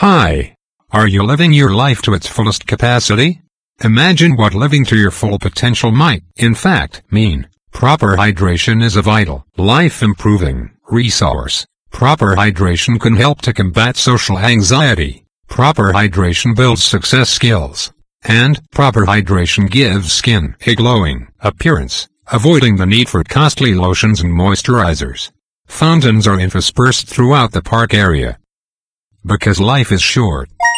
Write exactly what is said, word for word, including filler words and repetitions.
Hi. Are you living your life to its fullest capacity? Imagine what living to your full potential might, in fact, mean. Proper hydration is a vital, life-improving resource. Proper hydration can help to combat social anxiety. Proper hydration builds success skills. And proper hydration gives skin a glowing appearance, avoiding the need for costly lotions and moisturizers. Fountains are interspersed throughout the park area. Because life is short.